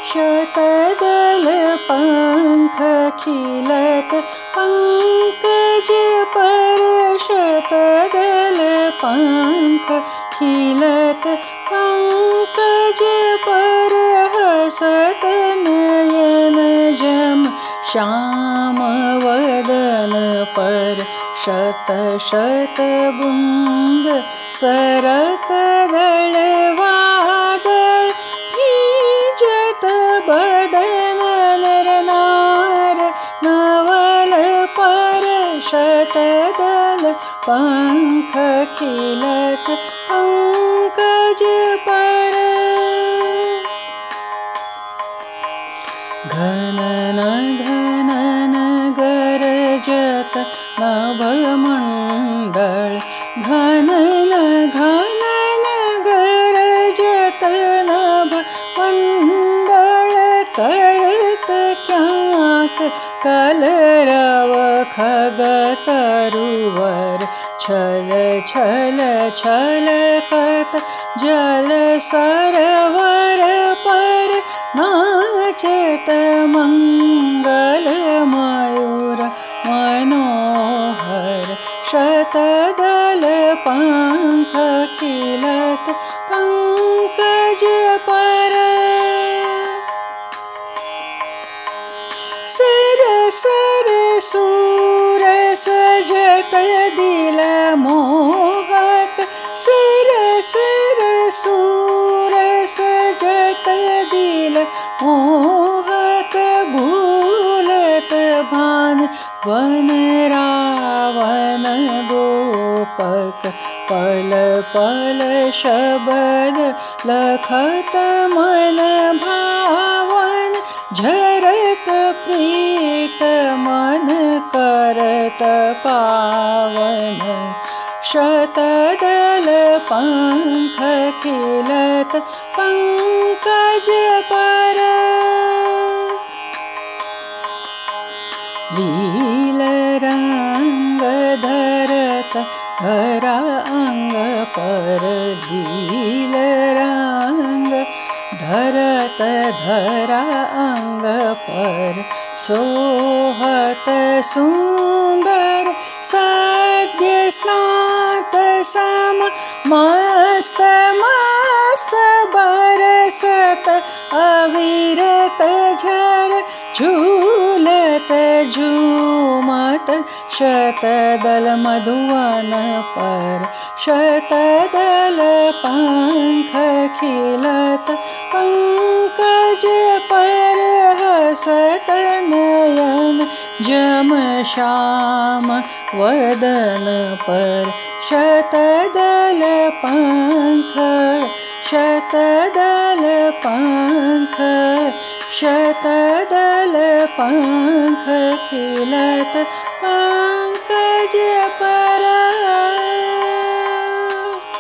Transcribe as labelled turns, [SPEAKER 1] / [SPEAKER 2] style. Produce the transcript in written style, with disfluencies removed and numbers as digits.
[SPEAKER 1] शतदल पंख खिलत पंकज पर शतदल पंख खिलत पंकज पर हसत नयन जम श्याम वदन पर शत शत बुंद सरक दल वादळ भीजत बदन नर नार नवल पर शतदल पंख खिलत पंकज पर घनन घनन गरजत नभमण्डल घनन घनन गरजत नभमण्डल करत क्याक कलरव खगतरुवर छल छल छलकत जल सरोवर पर नाचत मंगल मयूर मनोहर शतदल पंख खिलत पंकज पर सर सर सूर सजत दिल मोहक सर सर सूर सजत दिल मोहक भूलत भान वन रावण गोपक पल पल शबद लखत मन भावन झरत प्रीत मन करत पावन शतदल पंख खिलत पंकज पर लील रंग धरत धरा अंग पर लील रंग धरत धरा अंग पर सोहत सुंदर सद्य स्नात सम मस्त मस्त बरसत अविरत झर झूलत झूमत शतदल मधुवन पर शतदल पंख खिलत पंकज पर हसत नयन जम श्याम वदन पर शतदल पंख शतदल पंख शतदल पंख खिलत पंकज पर।